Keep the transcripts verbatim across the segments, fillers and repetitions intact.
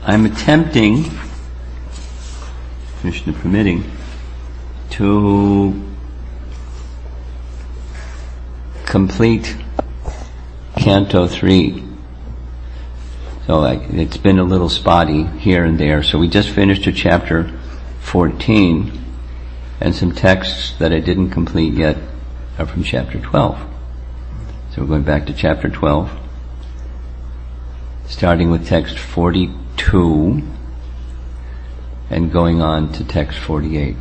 I'm attempting, Krishna permitting, to complete Canto three. So like, it's been a little spotty here and there. So we just finished a chapter fourteen, and some texts that I didn't complete yet are from chapter twelve. So we're going back to chapter twelve, starting with text forty-two and going on to text forty-eight.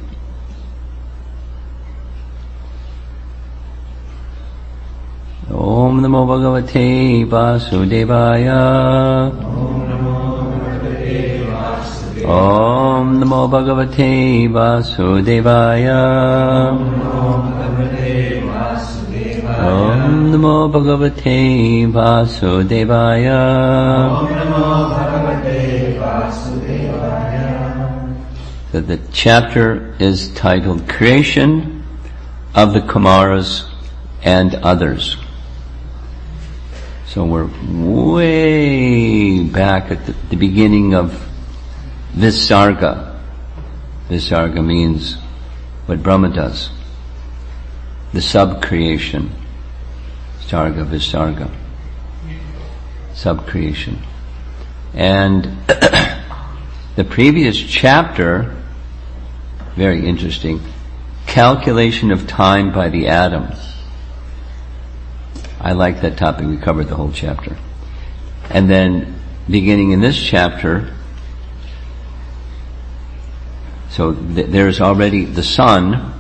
Om Namo Bhagavate Vasudevaya. Om Namo Bhagavate Vasudevaya. Om Namo Bhagavate Vasudevaya. So the chapter is titled Creation of the Kumaras and Others. So we're way back at the, the beginning of Visarga. Visarga means what Brahma does. The sub-creation. Sarga, Visarga. Sub-creation. And the previous chapter, very interesting, calculation of time by the atom. I like that topic. We covered the whole chapter. And then, beginning in this chapter, so th- there's already the sun,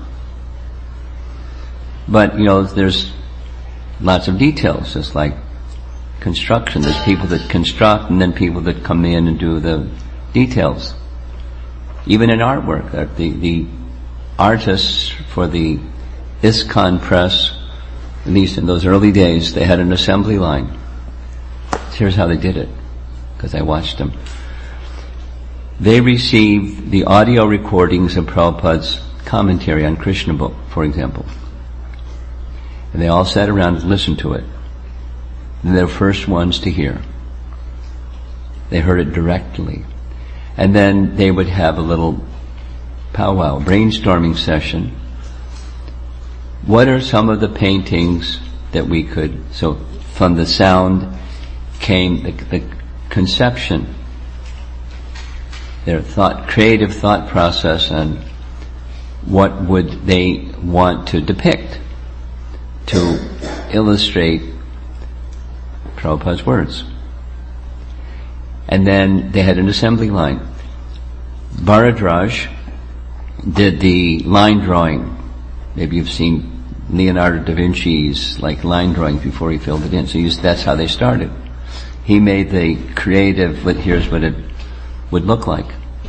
but, you know, there's lots of details, just like construction. There's people that construct and then people that come in and do the details. Even in artwork, the, the artists for the ISKCON press, at least in those early days, they had an assembly line. Here's how they did it, because I watched them. They received the audio recordings of Prabhupada's commentary on Krishna book, for example. And they all sat around and listened to it. And they're the first ones to hear. They heard it directly. And then they would have a little powwow, brainstorming session. What are some of the paintings that we could, so from the sound came the, the conception, their thought, creative thought process on what would they want to depict to illustrate Prabhupada's words. And then they had an assembly line. Bharadraj did the line drawing. Maybe you've seen Leonardo da Vinci's like line drawing before he filled it in. So used, that's how they started. He made the creative, but here's what it would look like.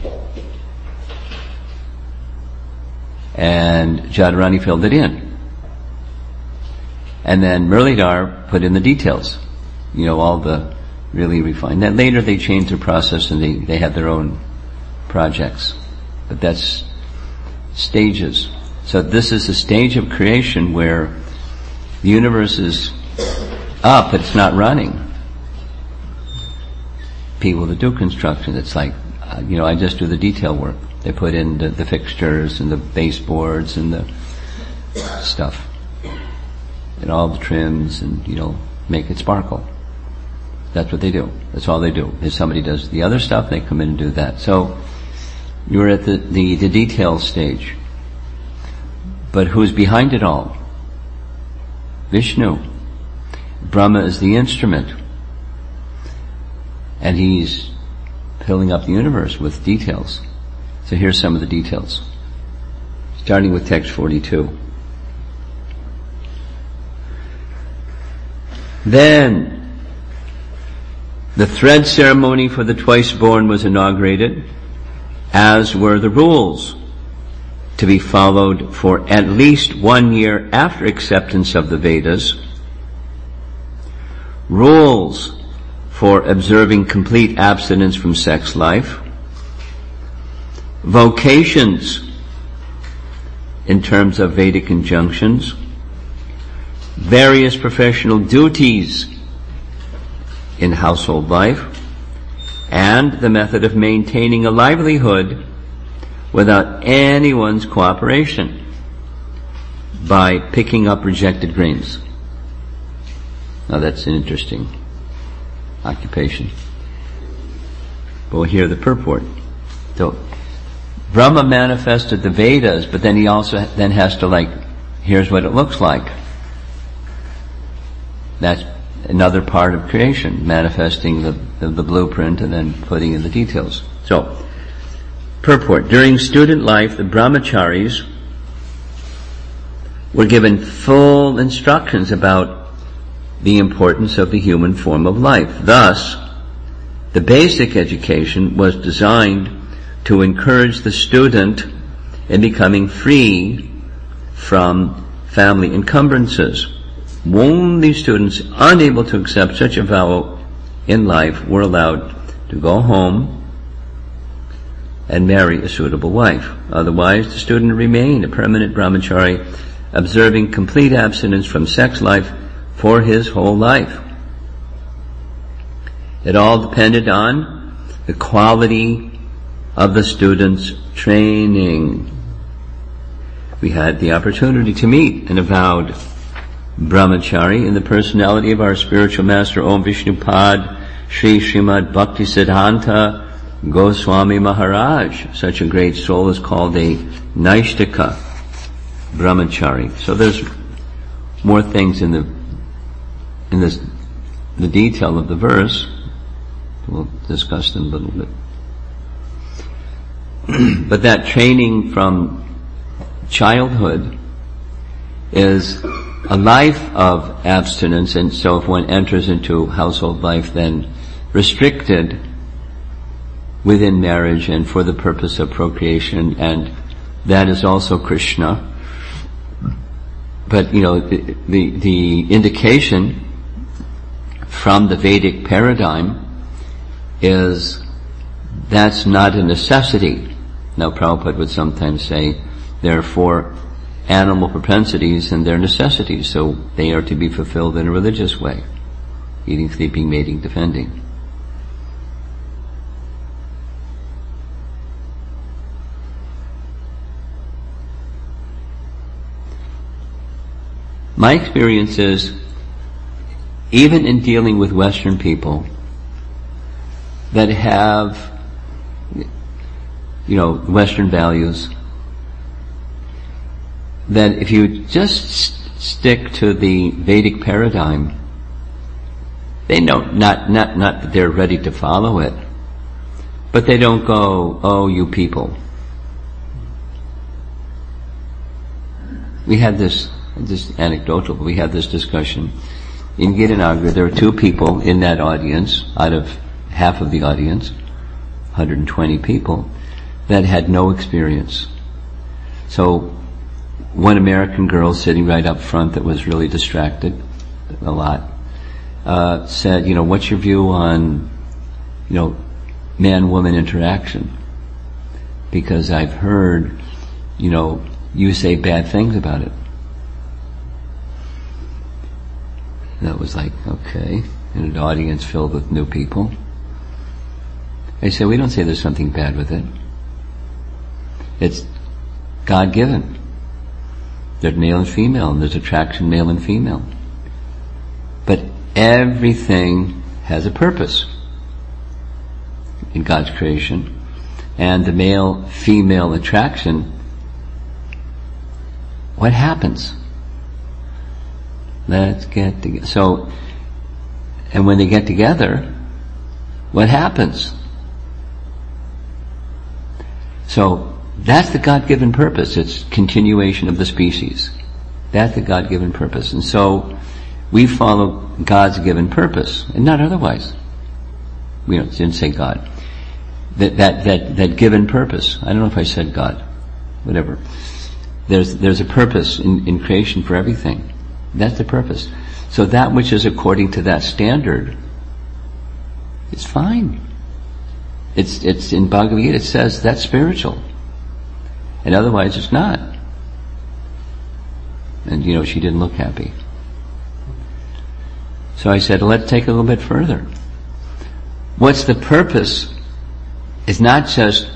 And Jadharani filled it in. And then Muralidhar put in the details. You know, all the really refined. Then later they changed their process and they, they had their own projects. But that's stages. So this is a stage of creation where the universe is up, but it's not running. People that do construction, it's like, uh, you know, I just do the detail work. They put in the, the fixtures and the baseboards and the stuff. And all the trims and, you know, make it sparkle. That's what they do. That's all they do. If somebody does the other stuff, they come in and do that. So, you're at the, the, the detail stage. But who's behind it all? Vishnu. Brahma is the instrument. And he's filling up the universe with details. So here's some of the details. Starting with text forty-two. Then, the thread ceremony for the twice born was inaugurated, as were the rules to be followed for at least one year after acceptance of the Vedas, rules for observing complete abstinence from sex life, vocations in terms of Vedic injunctions, various professional duties in household life, and the method of maintaining a livelihood without anyone's cooperation by picking up rejected grains. Now that's an interesting occupation. But we'll hear the purport. So, Brahma manifested the Vedas, but then he also then has to, like, here's what it looks like. That's another part of creation, manifesting the, the, the blueprint and then putting in the details. So, purport. During student life, the brahmacharis were given full instructions about the importance of the human form of life. Thus, the basic education was designed to encourage the student in becoming free from family encumbrances. Only students unable to accept such a vow in life were allowed to go home and marry a suitable wife. Otherwise, the student remained a permanent brahmachari, observing complete abstinence from sex life for his whole life. It all depended on the quality of the student's training. We had the opportunity to meet an avowed brahmachari in the personality of our spiritual master Om Vishnupad Sri Srimad Bhaktisiddhanta Goswami Maharaj. Such a great soul is called a Naishtika brahmachari. So there's more things in the in this the detail of the verse. We'll discuss them a little bit. But that training from childhood is a life of abstinence, and so if one enters into household life, then restricted within marriage and for the purpose of procreation, and that is also Krishna. But, you know, the, the, the indication from the Vedic paradigm is that's not a necessity. Now, Prabhupada would sometimes say there are four animal propensities and they're necessities, so they are to be fulfilled in a religious way. Eating, sleeping, mating, defending. My experience is, even in dealing with Western people that have, you know, Western values, that if you just stick to the Vedic paradigm, they know, not, not, not that they're ready to follow it, but they don't go, oh, you people. We had this, this anecdotal, but we had this discussion in Girinagara. There were two people in that audience, out of half of the audience, one hundred twenty people, that had no experience. So, one American girl sitting right up front that was really distracted a lot, uh, said, you know, what's your view on, you know, man-woman interaction? Because I've heard, you know, you say bad things about it. That was like, okay, in an audience filled with new people. I said, we don't say there's something bad with it. It's God-given. There's male and female, and there's attraction male and female. But everything has a purpose in God's creation. And the male-female attraction, what happens? Let's get together. So, and when they get together, what happens? So, that's the God-given purpose. It's continuation of the species. That's the God-given purpose. And so, we follow God's given purpose, and not otherwise. We don't, didn't say God. That, that, that, that given purpose. I don't know if I said God. Whatever. There's, there's a purpose in, in creation for everything. That's the purpose. So that which is according to that standard, it's fine. It's, it's in Bhagavad Gita, it says that's spiritual. And otherwise it's not. And you know, she didn't look happy. So I said, let's take it a little bit further. what's the purpose is not just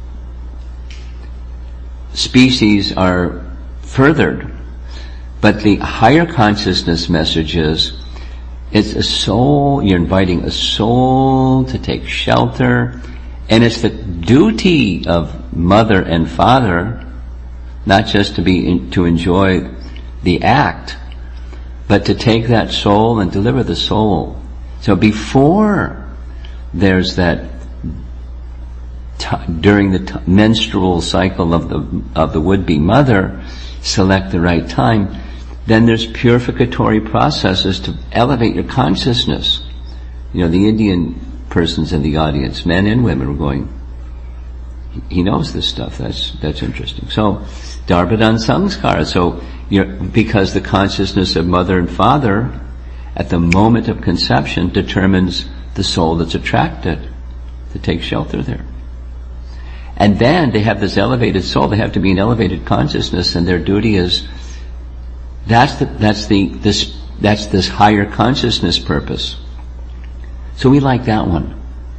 species are furthered, but the higher consciousness message is, it's a soul, you're inviting a soul to take shelter, and it's the duty of mother and father not just to be in, to enjoy the act, but to take that soul and deliver the soul. So before there's that t- during the t- menstrual cycle of the of the would-be mother, select the right time, then there's purificatory processes to elevate your consciousness. You know, the Indian persons in the audience, men and women, were going, he knows this stuff, that's that's interesting. So, Dharmadan Samskara, so you're, because the consciousness of mother and father at the moment of conception determines the soul that's attracted to take shelter there. And then they have this elevated soul, they have to be an elevated consciousness, and their duty is, that's the, that's the, this, that's this higher consciousness purpose. So we like that one.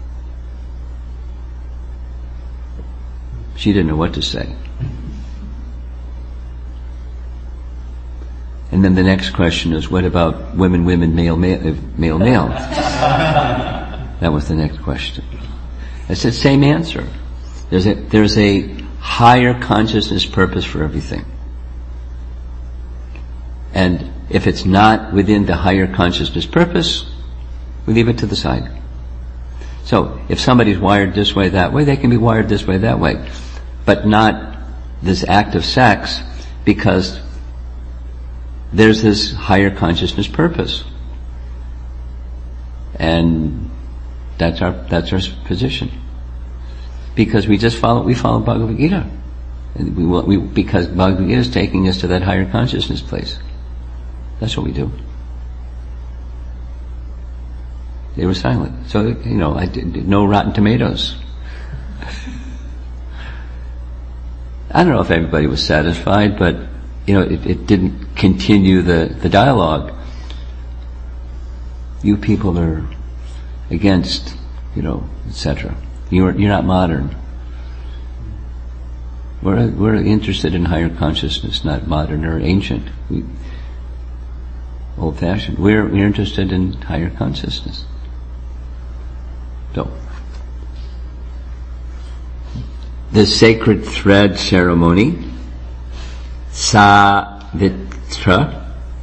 She didn't know what to say. And then the next question is, what about women, women, male, male, male, male? That was the next question. I said, same answer. There's a, there's a higher consciousness purpose for everything. And if it's not within the higher consciousness purpose, we leave it to the side. So, if somebody's wired this way, that way, they can be wired this way, that way. But not this act of sex, because there's this higher consciousness purpose. And that's our, that's our position. Because we just follow, we follow Bhagavad Gita. And we, we, because Bhagavad Gita is taking us to that higher consciousness place. That's what we do. They were silent. So, you know, I did, no rotten tomatoes. I don't know if everybody was satisfied, but, you know, it, it didn't continue the, the dialogue. You people are against, you know, et cetera. You're, you're not modern. We're, we're interested in higher consciousness, not modern or ancient. We, old-fashioned. We're, we're interested in higher consciousness. So, the sacred thread ceremony, Savitra,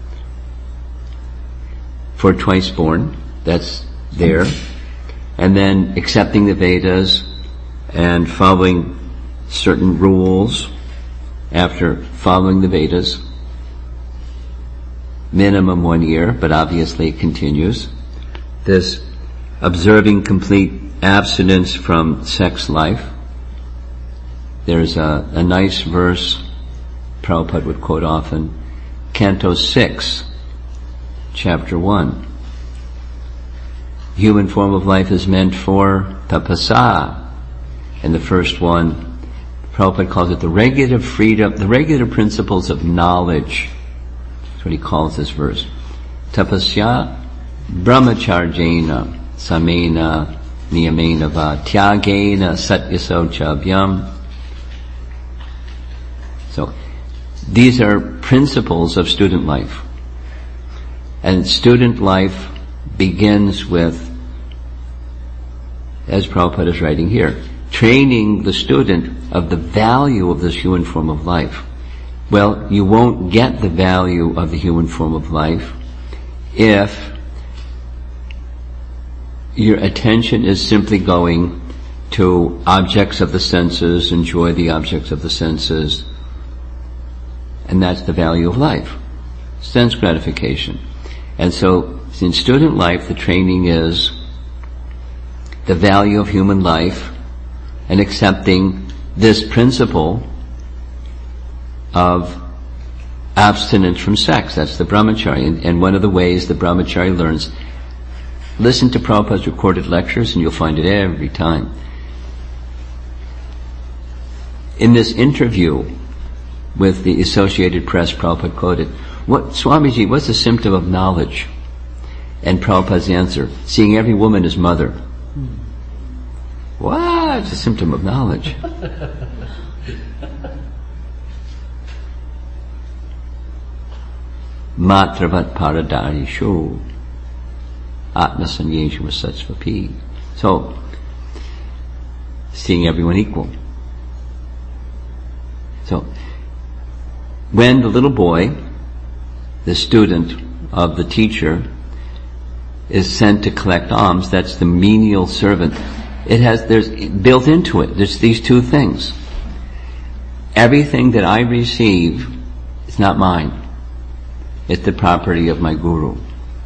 for twice born, that's there. And then accepting the Vedas and following certain rules after following the Vedas. Minimum one year, but obviously it continues. This observing complete abstinence from sex life. There's a, a nice verse Prabhupada would quote often, Canto six, Chapter one. Human form of life is meant for tapasa. And the first one, Prabhupada calls it the regular freedom, the regular principles of knowledge. That's what he calls this verse. Tapasya brahmacharjena samena niyamena va tyagena satyasauchabhyam. So, these are principles of student life. And student life begins with, as Prabhupada is writing here, training the student of the value of this human form of life. Well, you won't get the value of the human form of life if your attention is simply going to objects of the senses, enjoy the objects of the senses, and that's the value of life. Sense gratification. And so, in student life, the training is the value of human life and accepting this principle of abstinence from sex. That's the brahmachari. And, and one of the ways the brahmachari learns, listen to Prabhupada's recorded lectures and you'll find it every time. In this interview with the Associated Press, Prabhupada quoted, "What, Swamiji, what's the symptom of knowledge?" And Prabhupada's answer, seeing every woman as mother. Hmm. What? It's a symptom of knowledge. Matravat paradarishu atmasanyeshu satsvapi. So, seeing everyone equal. So, when the little boy, the student of the teacher, is sent to collect alms, that's the menial servant. It has, there's built into it, there's these two things. Everything that I receive is not mine. It's the property of my guru.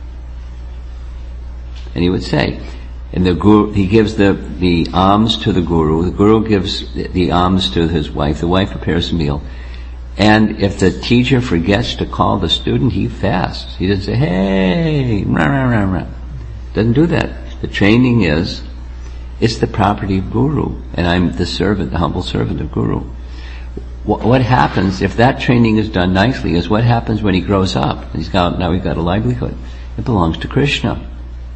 And he would say, and the guru, he gives the, the alms to the guru, the guru gives the, the alms to his wife, the wife prepares a meal. And if the teacher forgets to call the student, he fasts. He doesn't say, hey, rah, rah, rah, rah. Doesn't do that. The training is, it's the property of guru, and I'm the servant, the humble servant of guru. What, what happens, if that training is done nicely, is what happens when he grows up. He's got, now he's got a livelihood. It belongs to Krishna.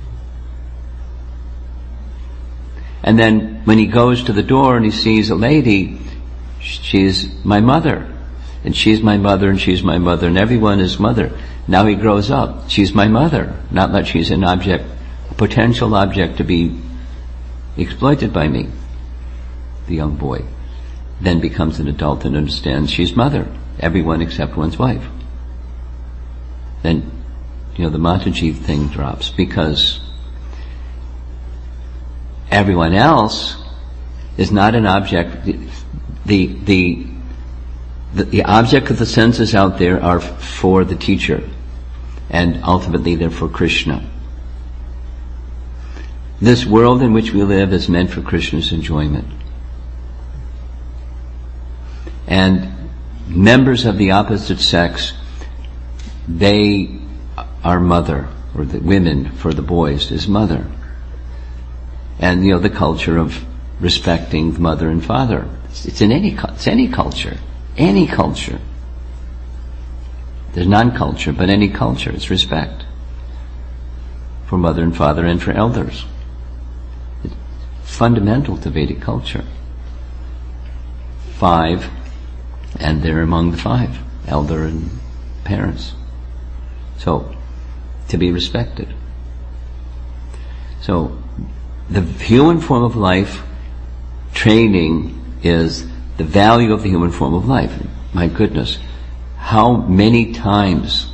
And then when he goes to the door and he sees a lady, she's my mother. And she's my mother, and she's my mother, and everyone is mother. Now he grows up. She's my mother. Not that she's an object, a potential object to be exploited by me. The young boy then becomes an adult and understands she's mother. Everyone except one's wife. Then, you know, the Mataji thing drops, because everyone else is not an object. The, the, the The, the object of the senses out there are f- for the teacher, and ultimately they're for Krishna. This world in which we live is meant for Krishna's enjoyment. And members of the opposite sex, they are mother, or the women for the boys is mother. And, you know, the culture of respecting mother and father. It's, it's in any, it's any culture. Any culture. There's non-culture, but any culture, it's respect for mother and father and for elders. It's fundamental to Vedic culture. Five, and they're among the five, elder and parents. So, to be respected. So, the human form of life training is the value of the human form of life. My goodness, how many times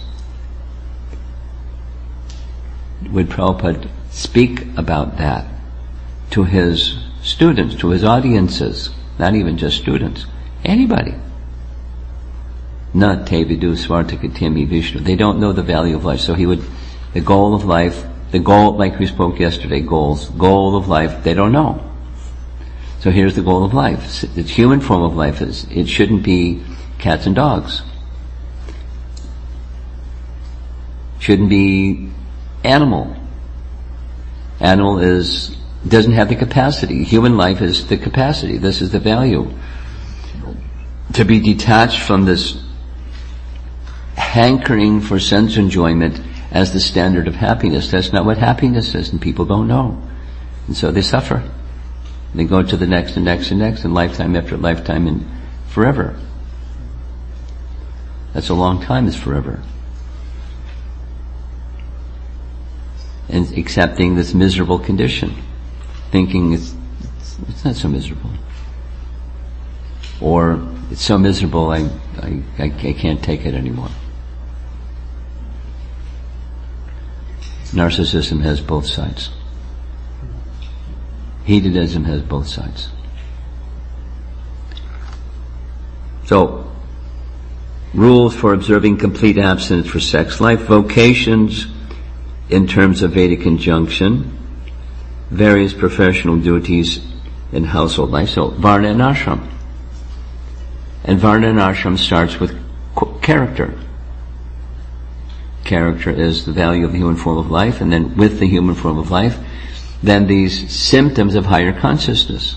would Prabhupada speak about that to his students, to his audiences, not even just students, anybody. Na te vidu svartakatimi Vishnu. They don't know the value of life. So he would, the goal of life, the goal, like we spoke yesterday, goals, goal of life, they don't know. So here's the goal of life. The human form of life is, it shouldn't be cats and dogs. Shouldn't be animal. Animal is, doesn't have the capacity. Human life is the capacity. This is the value. To be detached from this hankering for sense enjoyment as the standard of happiness. That's not what happiness is, and people don't know. And so they suffer. They go to the next and next and next, and lifetime after lifetime, and forever. That's a long time, is forever. And accepting this miserable condition, thinking it's, it's not so miserable. Or, it's so miserable, I, I, I, I can't take it anymore. Narcissism has both sides. Hedonism has both sides. So, rules for observing complete abstinence for sex life, vocations in terms of Vedic injunction, various professional duties in household life. So, Varna and Ashram. And Varna and Ashram starts with character. Character is the value of the human form of life, and then with the human form of life, then these symptoms of higher consciousness.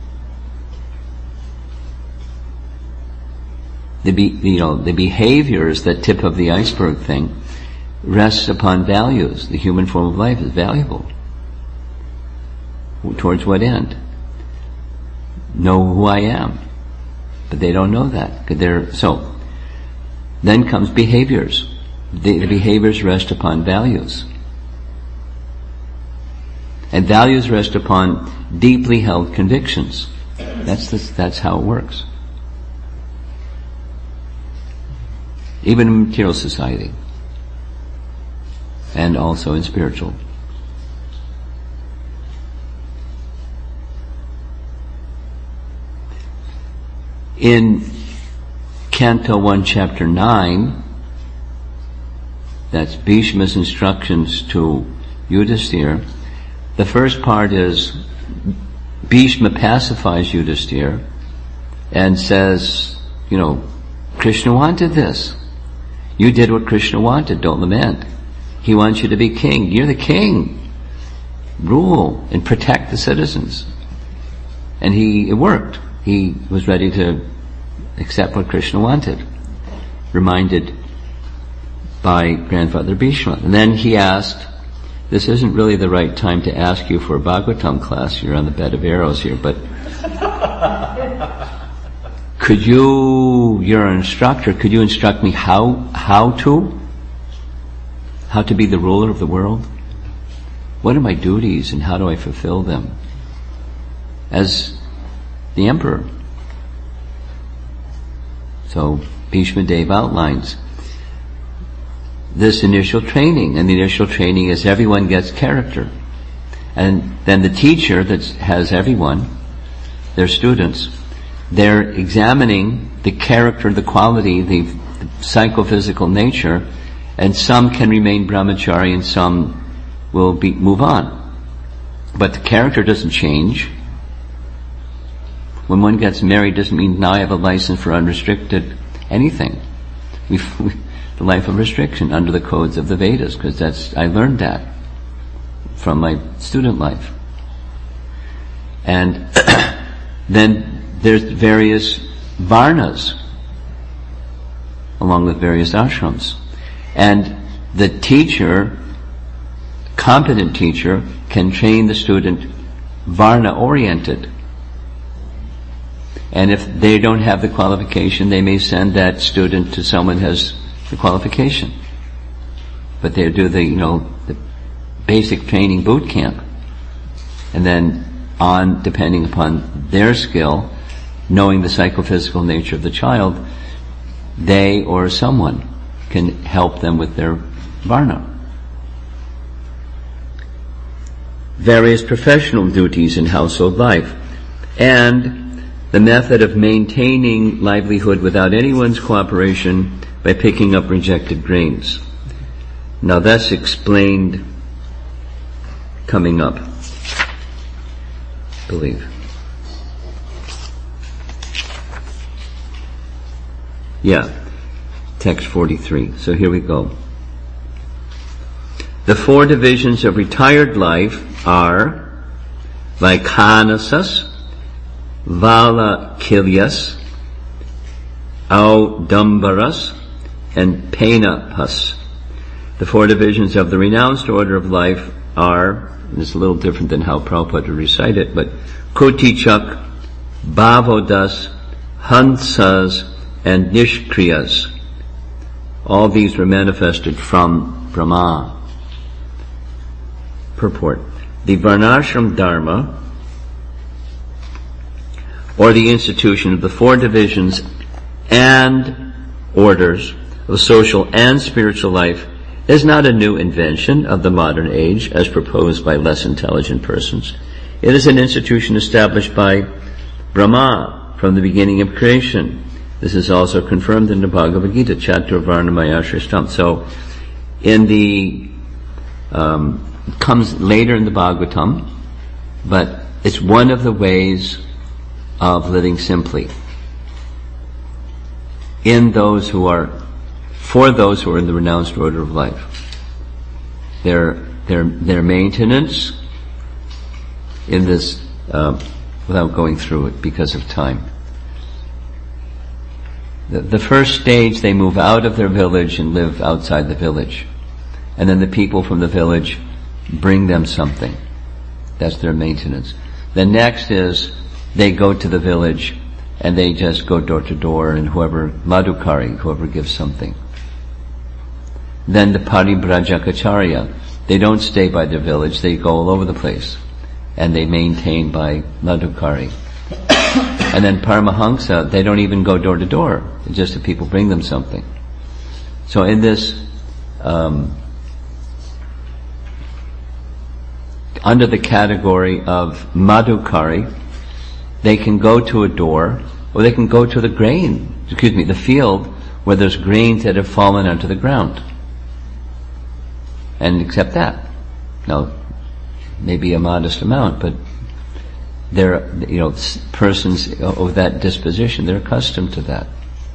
The be, you know, the behaviors, that tip of the iceberg thing, rests upon values. The human form of life is valuable. Towards what end? know who I am. But they don't know that. They're, so, then comes behaviors. The, the behaviors rest upon values. And values rest upon deeply held convictions. That's the, that's how it works. Even in material society. And also in spiritual. In Canto one, Chapter nine, that's Bhishma's instructions to Yudhisthira. The first part is Bhishma pacifies Yudhisthira and says, you know, Krishna wanted this. You did what Krishna wanted, don't lament. He wants you to be king. You're the king. Rule and protect the citizens. And he, it worked. He was ready to accept what Krishna wanted. Reminded by grandfather Bhishma. And then he asked, this isn't really the right time to ask you for a Bhagavatam class, you're on the bed of arrows here, but could you, you're an instructor, could you instruct me how, how to? How to be the ruler of the world? What are my duties and how do I fulfill them? As the emperor. So Bhishma Dev outlines this initial training, and the initial training is everyone gets character. And then the teacher that has everyone, their students, they're examining the character, the quality, the, the psychophysical nature, and some can remain brahmachari and some will be, move on. But the character doesn't change. When one gets married doesn't mean now I have a license for unrestricted anything. We, we, the life of restriction under the codes of the Vedas, because that's, I learned that from my student life. And then there's various varnas along with various ashrams. And the teacher, competent teacher, can train the student varna oriented. And if they don't have the qualification, they may send that student to someone who has the qualification. But they do the, you know, the basic training boot camp. And then on, depending upon their skill, knowing the psychophysical nature of the child, they or someone can help them with their varna. Various professional duties in household life. And the method of maintaining livelihood without anyone's cooperation by picking up rejected grains. Now that's explained coming up, I believe. Yeah, text forty-three. So here we go. The four divisions of retired life are Vaikhanasas, Valakilyas, Audambaras, and Penapas. The four divisions of the renounced order of life are, and it's a little different than how Prabhupada recite it, but Kotichak, Bhavodas, Hansas, and Nishkriyas. All these were manifested from Brahma. Purport. The Varnashram Dharma, or the institution of the four divisions and orders of social and spiritual life, is not a new invention of the modern age as proposed by less intelligent persons. It is an institution established by Brahma from the beginning of creation. This is also confirmed in the Bhagavad Gita, Chaturvarnamaya Shrishtam. So, in the, um, it comes later in the Bhagavatam, but it's one of the ways of living simply. In those who are, for those who are in the renounced order of life. Their, their, their maintenance in this, uh, without going through it because of time. The, the first stage, they move out of their village and live outside the village. And then the people from the village bring them something. That's their maintenance. The next is they go to the village and they just go door to door, and whoever, madhukari, whoever gives something. Then the paribrajakacharya, they don't stay by their village, they go all over the place, and they maintain by madhukari. And then Paramahamsa, they don't even go door to door, it's just that people bring them something. So in this, um, under the category of madhukari, they can go to a door, or they can go to the grain, excuse me, the field where there's grains that have fallen onto the ground, and accept that. Now, maybe a modest amount, but they're, you know, persons of that disposition, they're accustomed to that.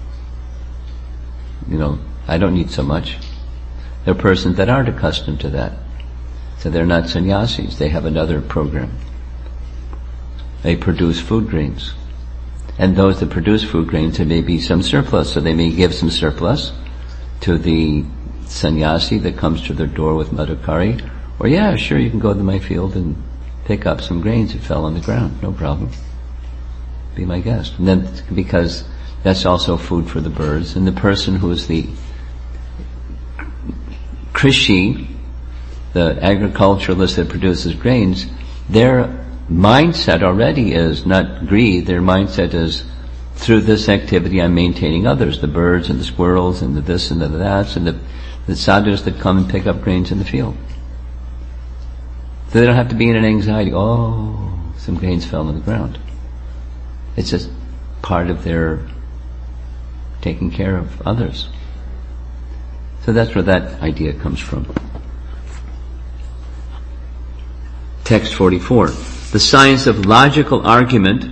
You know, I don't need so much. There are persons that aren't accustomed to that. So they're not sannyasis, they have another program. They produce food grains. And those that produce food grains, there may be some surplus, so they may give some surplus to the sannyasi that comes to their door with madhukari. Or yeah, sure, you can go to my field and pick up some grains that fell on the ground, no problem. Be my guest. And then, because that's also food for the birds, and the person who is the krishi, the agriculturalist that produces grains, their mindset already is not greed, their mindset is, through this activity I'm maintaining others, the birds and the squirrels and the this and the that, and the, the sadhus that come and pick up grains in the field. So they don't have to be in an anxiety, oh, some grains fell on the ground. It's just part of their taking care of others. So that's where that idea comes from. Text forty-four. The science of logical argument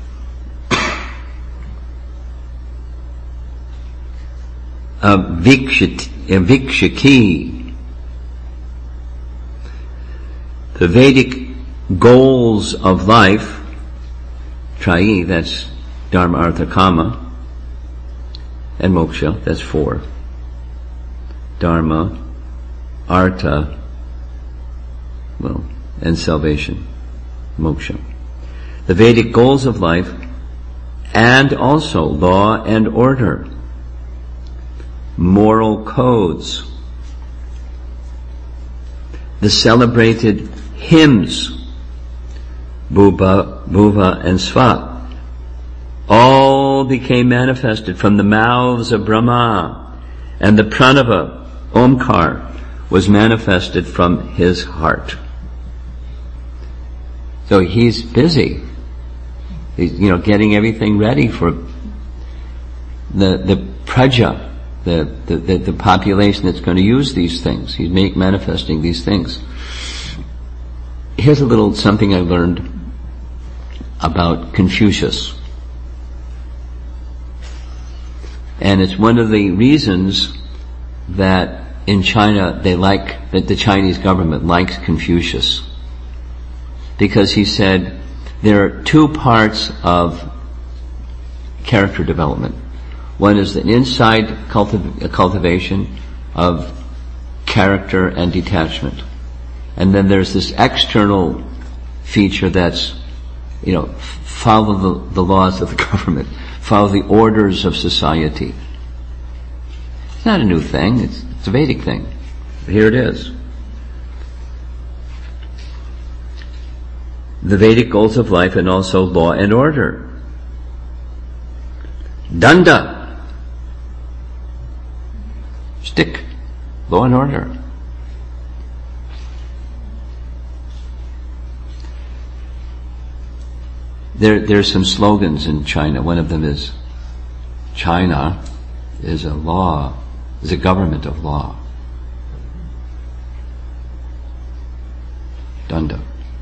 of vikshaki, the Vedic goals of life, trayi, that's dharma, artha, kama, and moksha, that's four. Dharma, artha, well, and salvation, moksha. The Vedic goals of life, and also law and order, moral codes, the celebrated hymns, Bhuva, Bhuva and Svat, all became manifested from the mouths of Brahma, and the pranava, Omkar, was manifested from his heart. So he's busy. He's, you know, getting everything ready for the the praja, the the, the, the population that's going to use these things. He's make, manifesting these things. Here's a little something I learned about Confucius. And it's one of the reasons that in China they like, that the Chinese government likes Confucius. Because he said there are two parts of character development. One is the inside cultiv- cultivation of character and detachment. And then there's this external feature that's, you know, follow the, the laws of the government, follow the orders of society. It's not a new thing, it's, it's a Vedic thing. But here it is. The Vedic goals of life and also law and order. Danda. Stick. Law and order. There, there's some slogans in China. One of them is, China is a law, is a government of law. Danda.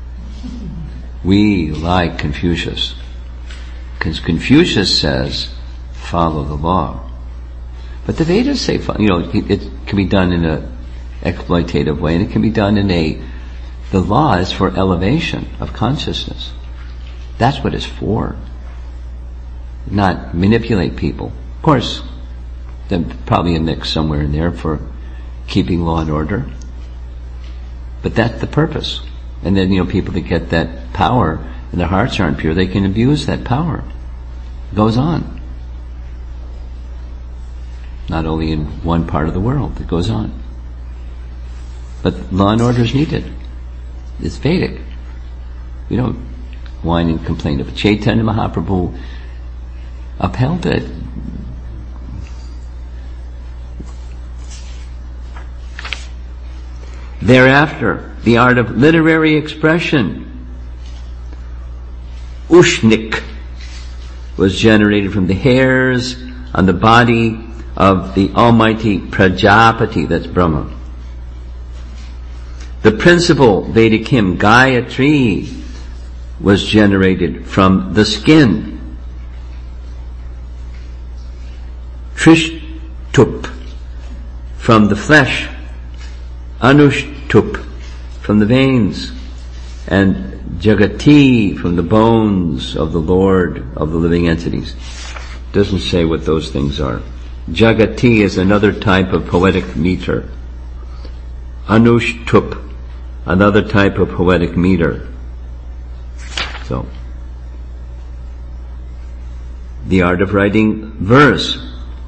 We like Confucius, because Confucius says, follow the law. But the Vedas say, you know, it can be done in a exploitative way, and it can be done in a, the law is for elevation of consciousness. That's what it's for. Not manipulate people. Of course, there's probably a mix somewhere in there for keeping law and order. But that's the purpose. And then, you know, people that get that power, and their hearts aren't pure, they can abuse that power. It goes on. Not only in one part of the world, it goes on. But law and order is needed. It's Vedic. We don't whine and complain of it. Chaitanya Mahaprabhu upheld it. Thereafter, the art of literary expression, Ushnik, was generated from the hairs on the body of the almighty Prajapati, that's Brahma. The principal Vedic hymn, Gayatri, was generated from the skin. Trishtup, from the flesh. Anushtup, from the veins. And Jagati, from the bones of the Lord of the living entities. Doesn't say what those things are. Jagati is another type of poetic meter. Anushtup, another type of poetic meter. So, the art of writing verse,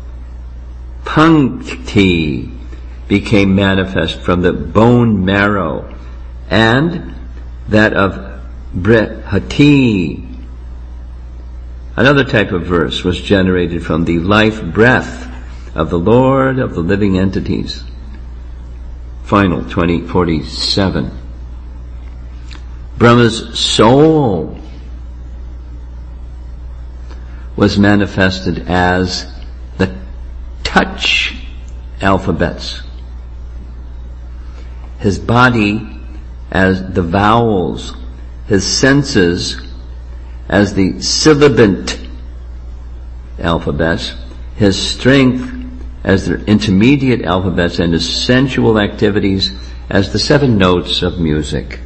Pankti, became manifest from the bone marrow, and that of Brihati, another type of verse, was generated from the life breath of the Lord of the living entities. Final, twenty forty-seven. Brahma's soul was manifested as the touch alphabets. His body as the vowels, his senses as the sibilant alphabets, his strength as the intermediate alphabets, and his sensual activities as the seven notes of music.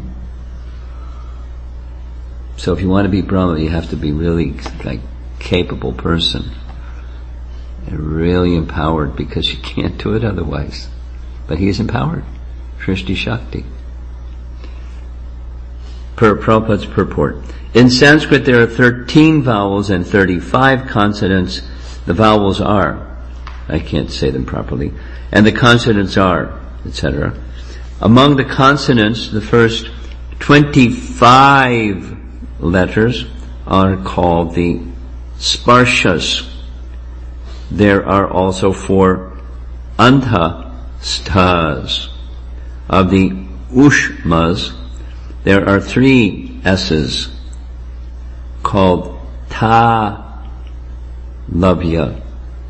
So if you want to be Brahma, you have to be really like capable person. And really empowered, because you can't do it otherwise. But he is empowered. Shrishti Shakti. Per Prabhupada's purport. In Sanskrit there are thirteen vowels and thirty-five consonants. The vowels are, I can't say them properly, and the consonants are, et cetera. Among the consonants, the first twenty-five letters are called the sparshas. There are also four anthastas. Of the ushmas, there are three S's called ta lavya,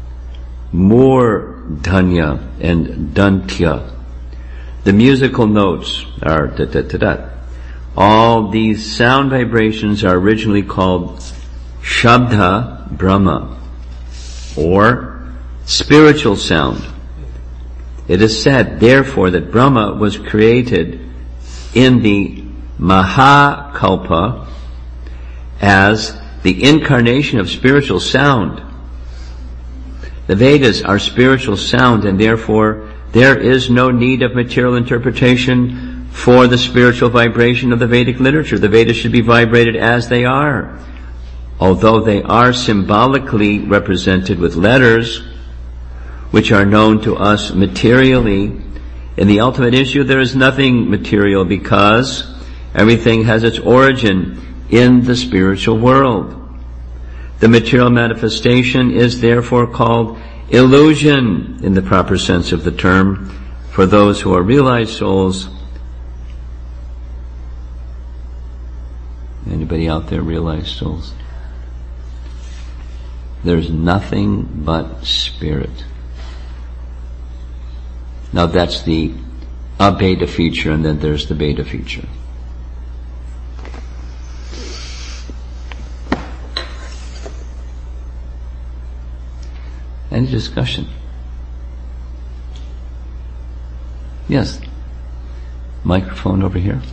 murdanya, and dantya. The musical notes are da da da da. All these sound vibrations are originally called Shabda Brahma, or spiritual sound. It is said, therefore, that Brahma was created in the Mahakalpa as the incarnation of spiritual sound. The Vedas are spiritual sound, and therefore there is no need of material interpretation for the spiritual vibration of the Vedic literature. The Vedas should be vibrated as they are. Although they are symbolically represented with letters, which are known to us materially, in the ultimate issue there is nothing material, because everything has its origin in the spiritual world. The material manifestation is therefore called illusion in the proper sense of the term for those who are realized souls. Anybody out there realized souls? There's nothing but spirit. Now that's the abheda feature, and then there's the beta feature. Any discussion? Yes. Microphone over here.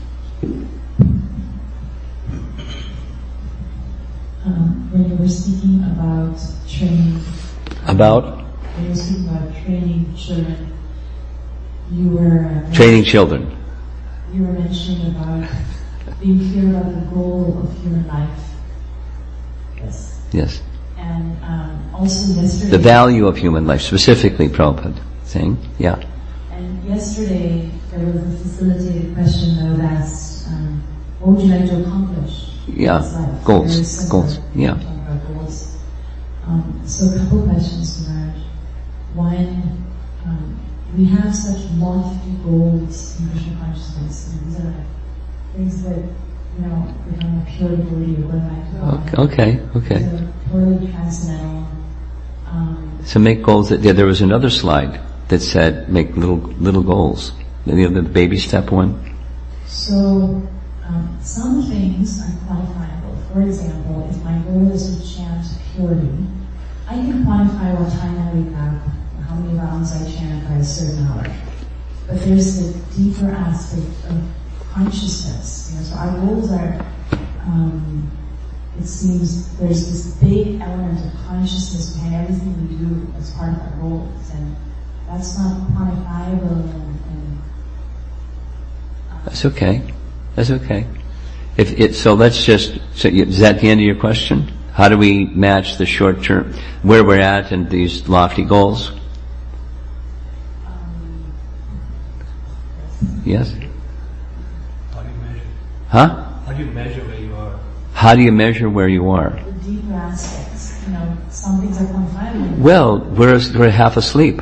Um, when you were speaking about training, About? when you were speaking about training children, you were uh, Training children. You were mentioning about being clear about the goal of human life. Yes. Yes. And um, also yesterday... The value of human life, specifically, Prabhupada saying, yeah. And yesterday, there was a facilitated question that was asked, um, what would you like to accomplish? Yeah, goals, goals, yeah. Talking about goals. Um, so a couple questions emerged. One, um, we have such lofty goals in Krishna consciousness, and these are like things that, you know, become a pure devotee or going back to God. Okay, okay. These are totally transcendental. Um, so make goals. That, yeah, there was another slide that said make little little goals. The, the baby step one. So um, some things are quantifiable. For example, if my goal is to chant purity, I can quantify what time I wake up, how many rounds I chant by a certain hour. But there's the deeper aspect of consciousness. You know, so our goals are, um, it seems there's this big element of consciousness behind everything we do as part of our goals, and that's not quantifiable. And, and uh, that's okay. That's okay. If it, so let's just, so you, is that the end of your question? How do we match the short term, where we're at and these lofty goals? um, Yes? How do you measure? Huh? How do you measure where you are? How do you measure where you are? the deeper aspects, you know, some things are quantifiable. Well, we're, we're half asleep.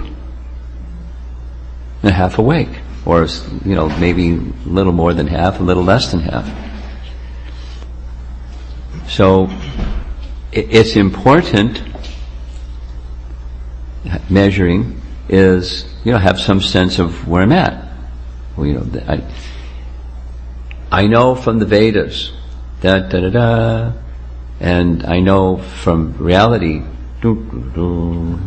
And half awake. Or, you know, maybe a little more than half, a little less than half. So, it's important, measuring is, you know, have some sense of where I'm at. Well, you know, I, I know from the Vedas, da da da da, and I know from reality, doo, doo, doo.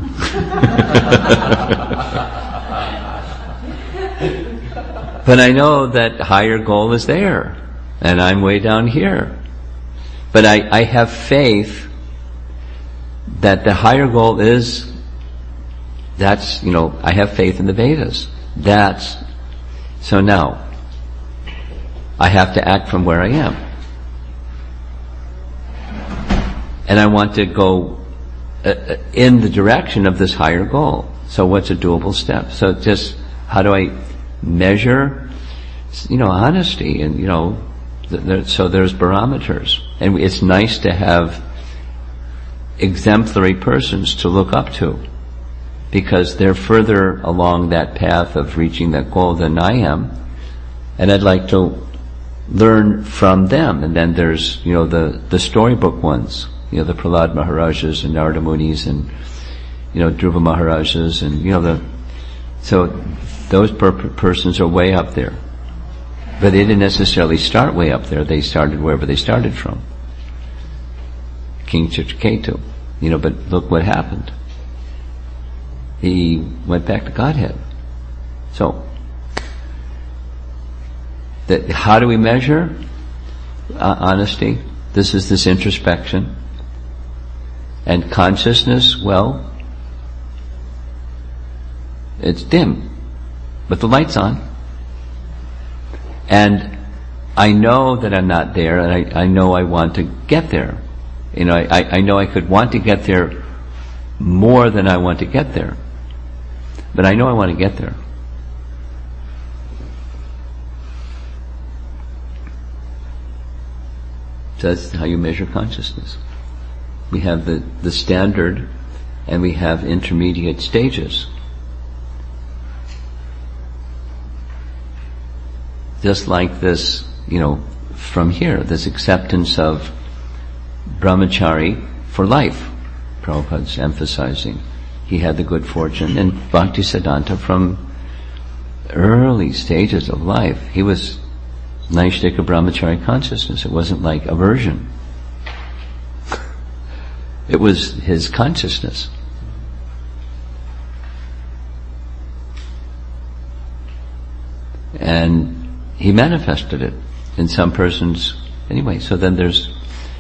But I know that higher goal is there, and I'm way down here. But I, I have faith that the higher goal is, that's, you know, I have faith in the Vedas. That's, so now, I have to act from where I am. And I want to go uh, in the direction of this higher goal. So what's a doable step? So just, how do I measure, you know, honesty and, you know, th- there, so there's barometers. And it's nice to have exemplary persons to look up to, because they're further along that path of reaching that goal than I am, and I'd like to learn from them. And then there's, you know, the, the storybook ones, you know, the Prahlad Maharajas and Narada Munis and, you know, Dhruva Maharajas and, you know, the, so those per- persons are way up there. But they didn't necessarily start way up there, they started wherever they started from. King Chitraketu, you know, but look what happened. He went back to Godhead. So, that, how do we measure uh, honesty? This is this introspection. And consciousness, well, it's dim, but the light's on. And I know that I'm not there, and I, I know I want to get there. You know, I, I know I could want to get there more than I want to get there. But I know I want to get there. So that's how you measure consciousness. We have the, the standard, and we have intermediate stages. Just like this, you know, from here, this acceptance of brahmachari for life. Prabhupada's emphasizing. He had the good fortune, and Bhaktisiddhanta from early stages of life, he was Naishtika brahmachari consciousness. It wasn't like aversion. It was his consciousness. And he manifested it in some persons anyway. So then there's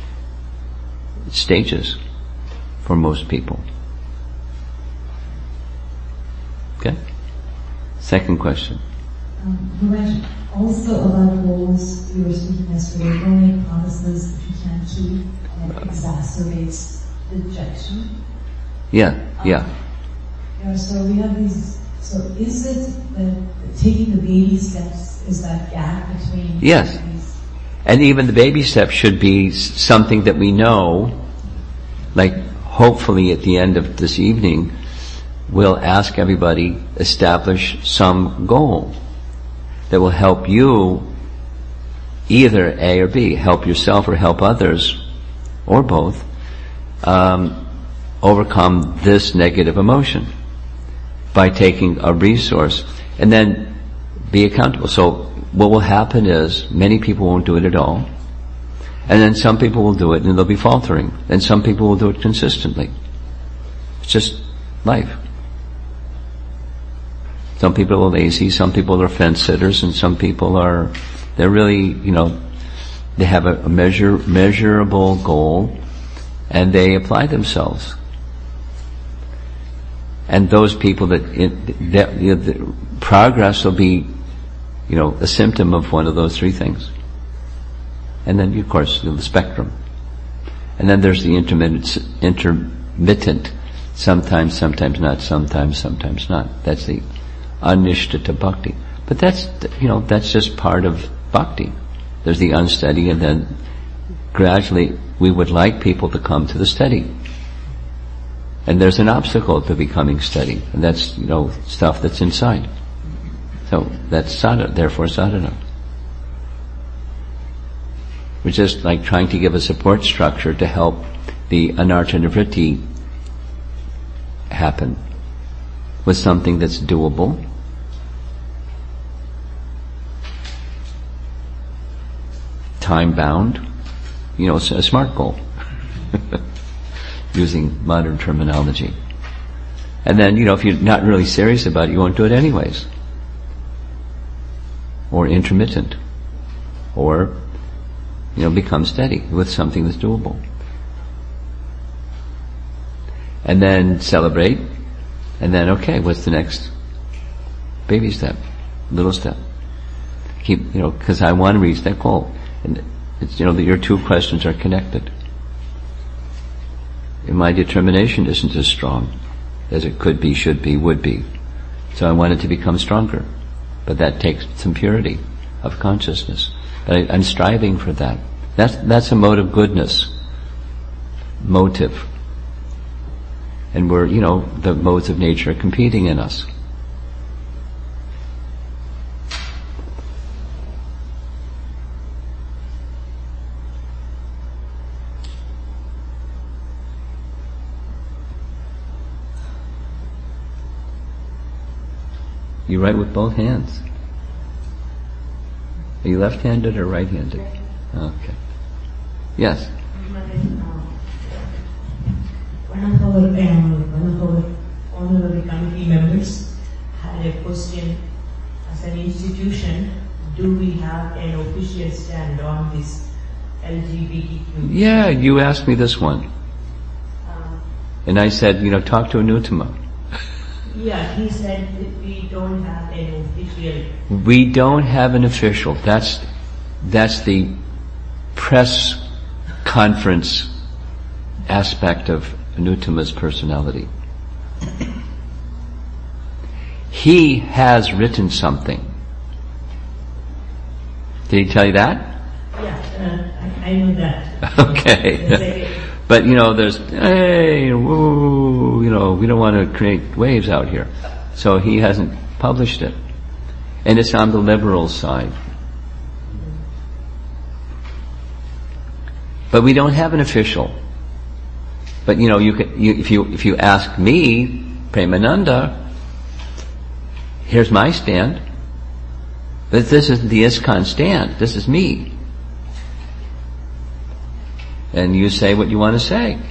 stages for most people. Okay? Second question. Um, you went also about goals. You were speaking yesterday. Don't make promises if you can't keep, and it exacerbates dejection. Yeah, yeah. Um, yeah. So we have these. So is it that taking the baby steps is that gap between? Yes. These? And even the baby steps should be something that we know, like hopefully at the end of this evening, we'll ask everybody, establish some goal that will help you, either A or B, help yourself or help others, or both, um, overcome this negative emotion by taking a resource, and then be accountable. So what will happen is many people won't do it at all, and then some people will do it and they'll be faltering, and some people will do it consistently. It's just life. Some people are lazy, some people are fence sitters, and some people are, they're really, you know, they have a, a measure, measurable goal, and they apply themselves. And those people that, it, that you know, the progress will be, you know, a symptom of one of those three things. And then, of course, you know, the spectrum. And then there's the intermittent, intermittent, sometimes, sometimes not, sometimes, sometimes not. That's the anishtata bhakti. But that's, you know, that's just part of bhakti. There's the unsteady, and then gradually we would like people to come to the steady. And there's an obstacle to becoming steady, and that's, you know, stuff that's inside. So that's sadhana, therefore sadhana. We're just like trying to give a support structure to help the anartha nivritti happen with something that's doable. Time bound, you know, a smart goal. Using modern terminology. And then, you know, if you're not really serious about it, you won't do it anyways. Or intermittent. Or, you know, become steady with something that's doable. And then celebrate. And then, okay, what's the next baby step? Little step. Keep, you know, because I want to reach that goal. And it's, you know, that your two questions are connected. And my determination isn't as strong as it could be, should be, would be. So I want it to become stronger. But that takes some purity of consciousness. But I, I'm striving for that. That's, that's a mode of goodness. Motive. And we're, you know, the modes of nature are competing in us. You write with both hands. Are you left-handed or right-handed? Okay. Yes. One of our um, one of our honorary committee members had a question. As an institution, do we have an official stand on this L G B T Q? Yeah, you asked me this one. Um, and I said, you know, talk to Anuttama. Yeah, he said that we don't have an official. We don't have an official. That's, that's the press conference aspect of Anuttama's personality. He has written something. Did he tell you that? Yeah, uh, I, I know that. Okay. But, you know, there's, hey, woo, you know, we don't want to create waves out here. So he hasn't published it. And it's on the liberal side. But we don't have an official. But, you know, you can, you, if you, if you ask me, Premananda, here's my stand. But this isn't the ISKCON stand. This is me. And you say what you want to say.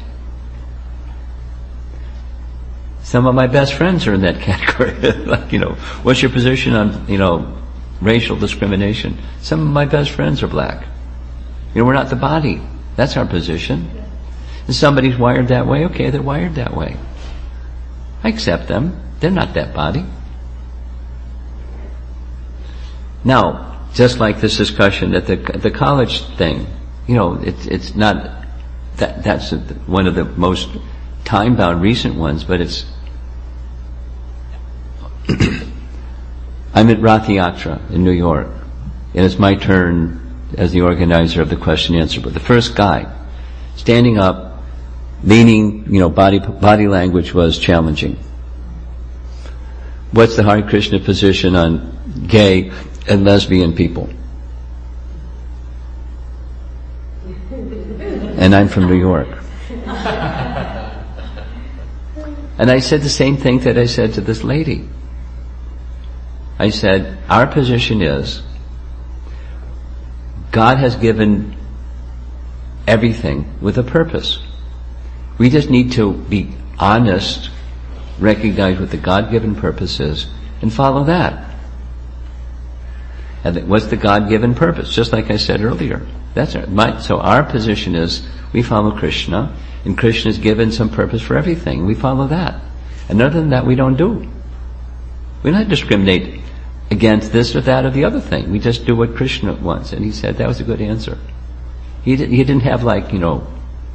Some of my best friends are in that category. Like, you know, what's your position on, you know, racial discrimination? Some of my best friends are black. You know, we're not the body. That's our position. And somebody's wired that way. Okay, they're wired that way. I accept them. They're not that body. Now, just like this discussion at the the college thing, you know, it's it's not that that's one of the most time-bound recent ones, but it's I'm at Rath Yatra in New York, and it's my turn as the organizer of the question and answer. But the first guy standing up, leaning, you know, body body language was challenging. What's the Hare Krishna position on gay and lesbian people? And I'm from New York. And I said the same thing that I said to this lady. I said, our position is, God has given everything with a purpose. We just need to be honest, recognize what the God-given purpose is, and follow that. And what's the God-given purpose? Just like I said earlier. That's our, my, so our position is, we follow Krishna, and Krishna has given some purpose for everything. We follow that. And other than that, we don't do. We don't discriminate against this or that or the other thing. We just do what Krishna wants. And he said that was a good answer. He, did, he didn't have like, you know,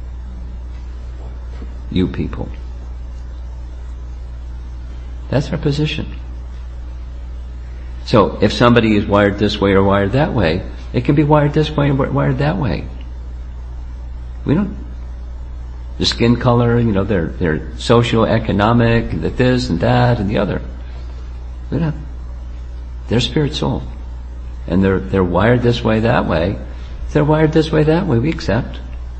you people. That's our position. So if somebody is wired this way or wired that way, it can be wired this way or wired that way. We don't. The skin color, you know, their their socio-economic, the this and that and the other. We don't. They're spirit soul, and they're they're wired this way, that way. If they're wired this way, that way, we accept.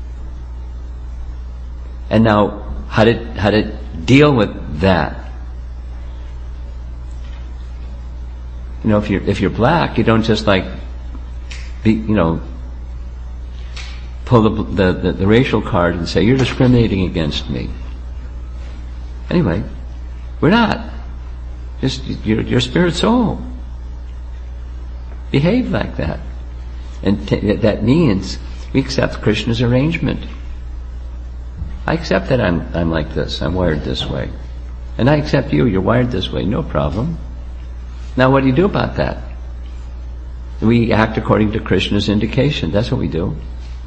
And now, how to how to deal with that? You know, if you're if you're black, you don't just like be, you know, pull the, the the the racial card and say you're discriminating against me. Anyway, we're not. Just you're, you're spirit soul. Behave like that, and t- that means we accept Krishna's arrangement. I accept that I'm I'm like this. I'm wired this way, and I accept you. You're wired this way. No problem. Now, what do you do about that? We act according to Krishna's indication. That's what we do.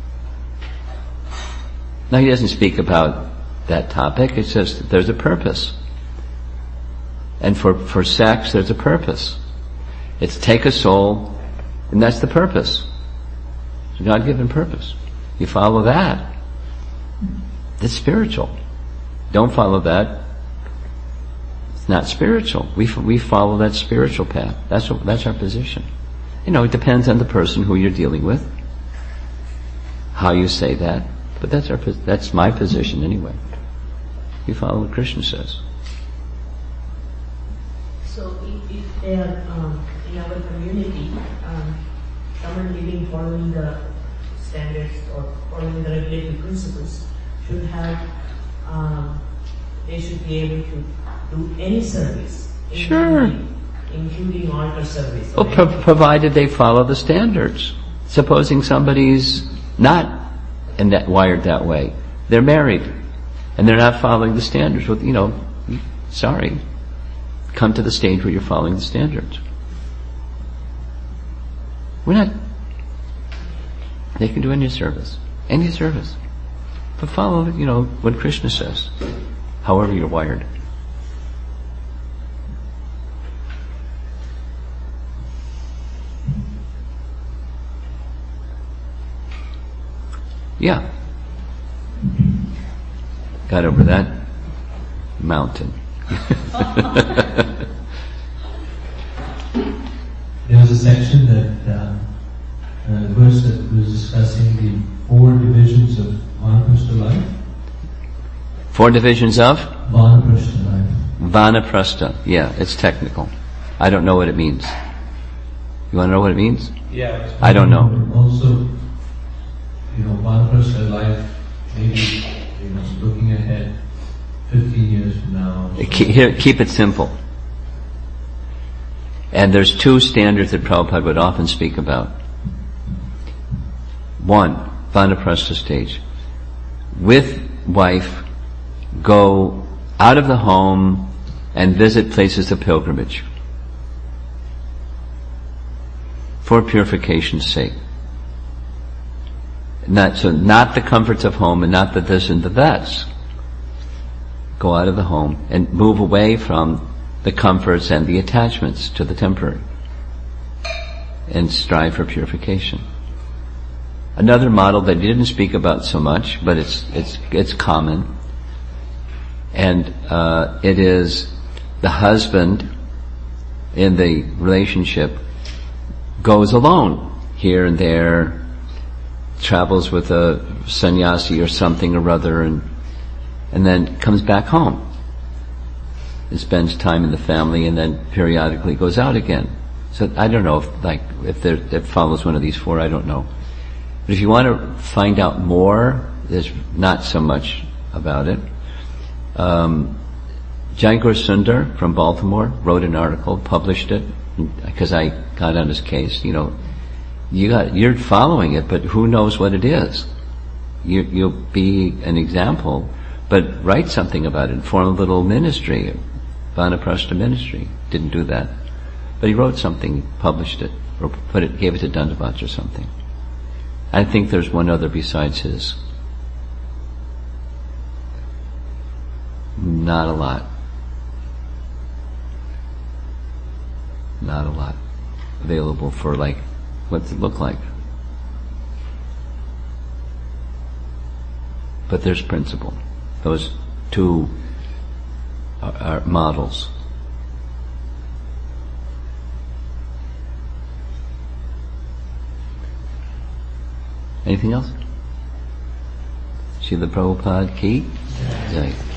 Now, he doesn't speak about that topic. It says that there's a purpose. And for, for sex, there's a purpose. It's take a soul, and that's the purpose. It's a God-given purpose. You follow that, it's spiritual. Don't follow that, it's not spiritual. We we follow that spiritual path. That's what, that's our position. You know, it depends on the person who you're dealing with, how you say that, but that's our that's my position anyway. We follow what Krishna says. So if, if they are um, in our community, um, someone living following the standards or following the regulatory principles should have, um, they should be able to do any service. Sure. Including, including altar service. Well, pro- provided they follow the standards. Supposing somebody's not in that, wired that way, they're married, and they're not following the standards. Well, you know, sorry. Come to the stage where you're following the standards. We're not. They can do any service, any service, but follow, you know, what Krishna says. However you're wired. Yeah. Got over that mountain. There was a section that, uh, uh, verse that was discussing the four divisions of Vanaprastha life. Four divisions of? Vanaprastha life. Vanaprastha. Yeah, it's technical. I don't know what it means. You want to know what it means? Yeah. I don't know. Also, you know, Vanaprastha life, maybe, you know, looking ahead fifteen years from now. So. Keep, here, keep it simple. And there's two standards that Prabhupada would often speak about. One, Vanaprastha stage. With wife, go out of the home and visit places of pilgrimage. for purification's sake. Not, so not the comforts of home and not the this and the that's. Go out of the home and move away from the comforts and the attachments to the temporary and strive for purification. Another model that he didn't speak about so much, but it's it's it's common, and uh, it is the husband in the relationship goes alone here and there, travels with a sannyasi or something or other, and and then comes back home and spends time in the family, and then periodically goes out again. So I don't know if like if there it follows one of these four. I don't know. But if you want to find out more, there's not so much about it. Um, Jayankur Sundar from Baltimore wrote an article, published it, because I got on his case. You know, you got you're following it, but who knows what it is? You, you'll be an example, but write something about it. Form a little ministry, Vanaprastha ministry. Didn't do that, but he wrote something, published it, or put it, gave it to Dandavats or something. I think there's one other besides his. Not a lot. Not a lot available for like, what's it look like? But there's principle. Those two are, are models. Anything else? Srila Prabhupada ki? Jai.